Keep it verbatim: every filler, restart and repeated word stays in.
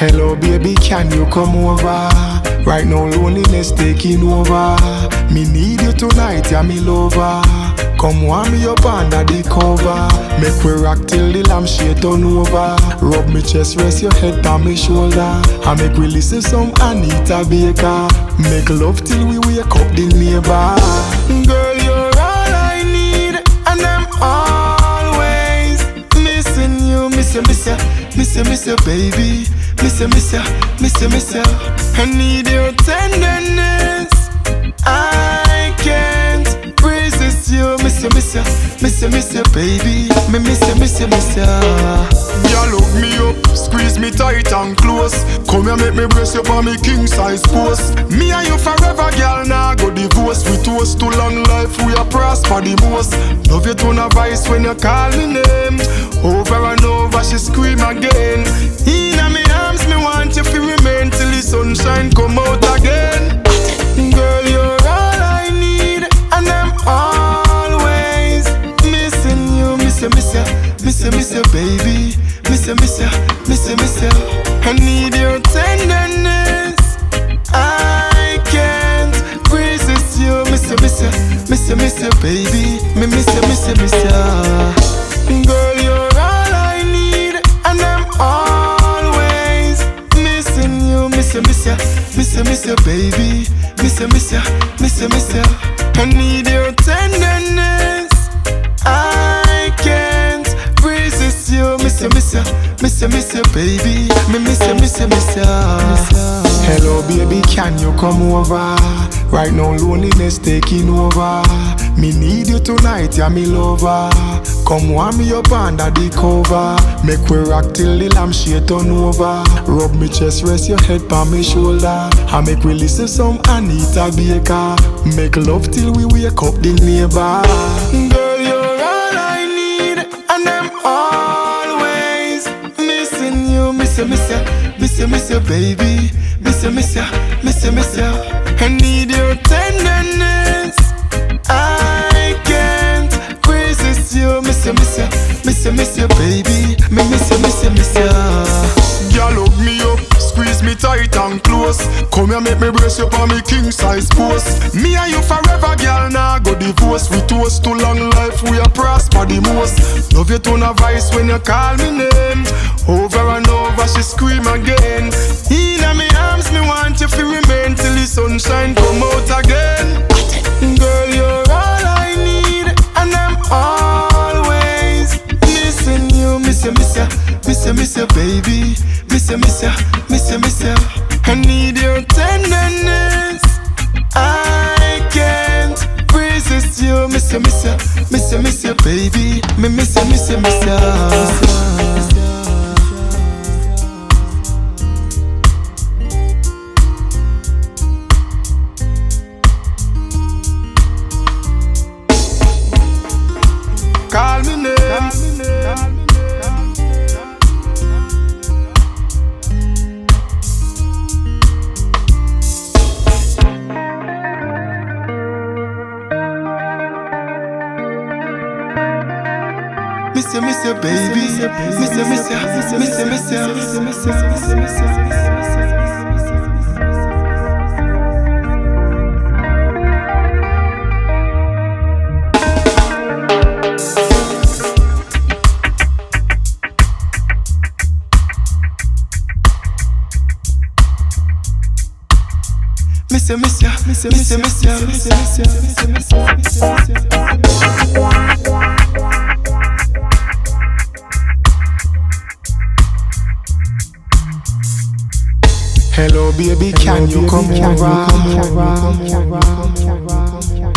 Hello baby, can you come over? Right now loneliness taking over. Me need you tonight, yeah me lover. Come warm me up under the cover. Make we rock till the lampshade turn over. Rub me chest, rest your head on me shoulder. And make we listen some Anita Baker. Make love till we wake up the neighbor. Girl, you're all I need, and I'm always missing you. Miss you, miss you, miss you, miss you, baby. Miss you, miss you, miss you, miss you. I need your tenderness. I can't resist you. Miss you, miss you, miss you, miss you, baby. Me miss you, miss you, miss you. Girl, hook me up, squeeze me tight and close. Come here, make me brace you for me king size post. Me and you forever, girl. Now go divorce. We toast to long life, we are prosper the most. Love you tone of voice when you call me name. Over and over, she scream again. Inna me arms, me want you to remain till the sunshine come out again. Girl, you're all I need, and I'm always missing you. Miss you, miss you, miss you, miss you, baby. Miss you, miss you, miss you, miss you. I need your tenderness. I can't resist you. Miss you, miss you, miss you, miss you, baby. Me miss you, miss you, miss you. Girl, you're all I need, and I'm always missing you. Miss you, miss you, miss you, miss you, baby. Miss you, miss you, miss you, miss you. I need your tenderness. I can't resist you. Miss you, miss you, miss you, miss you, baby. Me miss you, miss you, miss you. Hello baby, can you come over? Right now loneliness taking over. Me need you tonight, yeah me lover. Come warm me up under the cover. Make we rock till the lampshade turn over. Rub me chest, rest your head on me shoulder. And make we listen some Anita Baker. Make love till we wake up the neighbor. Girl, you're all I need, and I'm always missing you. Miss you, miss you, miss you, miss you, baby. Miss you, miss you, miss you, miss you. I need your tenderness. I can't resist you. Miss you, miss you, miss you, miss you, baby. Me miss you, miss you, miss you. Girl, hug me up, squeeze me tight and close. Come here, make me brace you for me king size post. Me and you forever, girl. Now go divorce. We toast to long life, we are prosper the most. Love you tone of voice when you call me name. Over and over, she scream again. Inna me arms, me want you to remain till the sunshine come out again. Girl, you're all I need, and I'm always missing you. Miss you, miss you, miss you, miss you, baby. Miss you, miss you, miss you, miss you. I need your tenderness. I can't resist you. Miss you, miss you, miss you, miss you, baby. Me miss you, miss you, miss you. Call me name. Miss you, miss you, baby. Miss you, miss you, miss you, miss you, miss you, miss you, miss you, miss you, miss you. Miss you, miss you, miss you, miss you, miss you, miss you, miss you, miss you, miss you, miss you, miss you. Hello baby, can you come over?